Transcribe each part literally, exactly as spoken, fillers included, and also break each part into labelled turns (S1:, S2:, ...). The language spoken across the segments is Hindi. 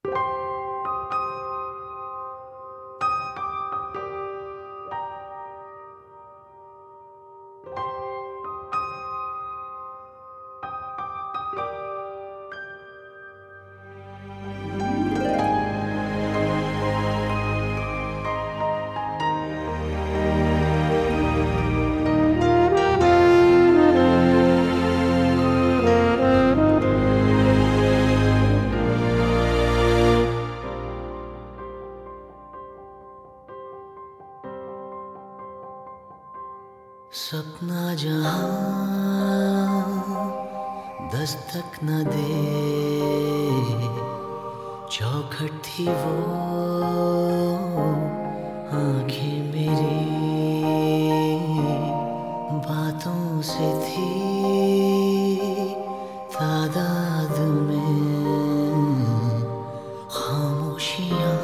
S1: सपना जहां दस्तक न दे, चौखट थी वो आंखें मेरी, बातों से थी तादाद में खामोशियां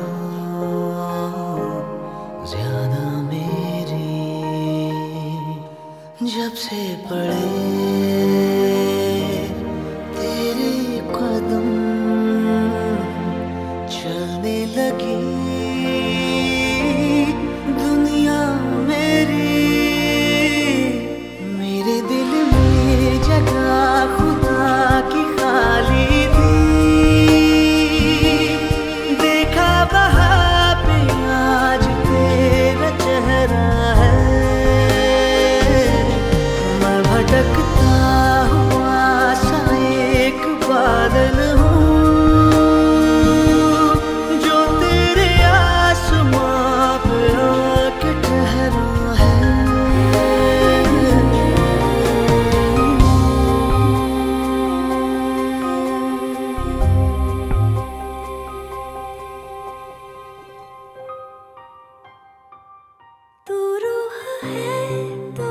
S1: ज्यादा मेरी। जब से पड़े तेरे कदम चलने लगी दुनिया मेरी, मेरे दिल में जगह खुदा की खाली थी। देखा वहाँ पे आज तेरा चेहरा है, भटकता हुआ सा एक बादल हूँ जो तेरे आसमां पे आके ठहरा है।
S2: तू रूह है तो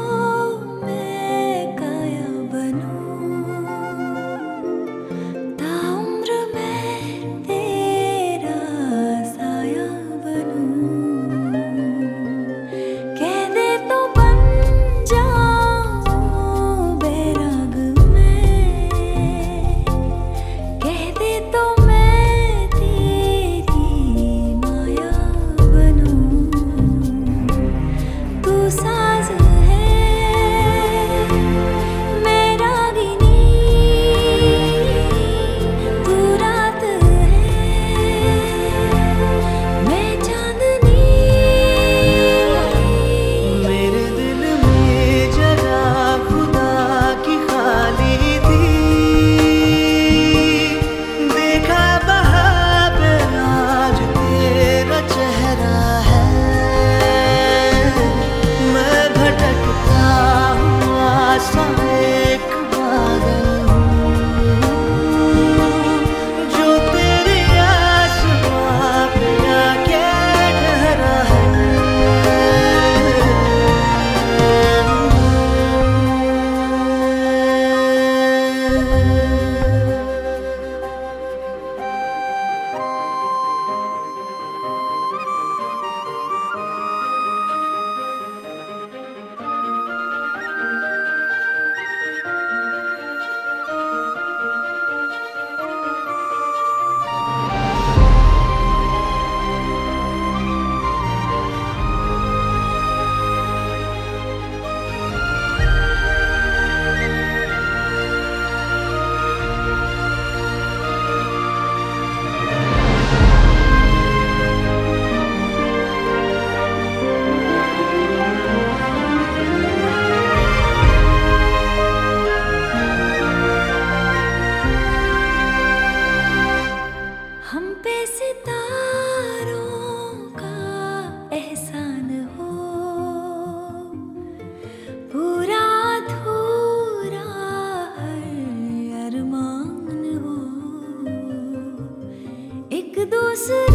S2: दूसरे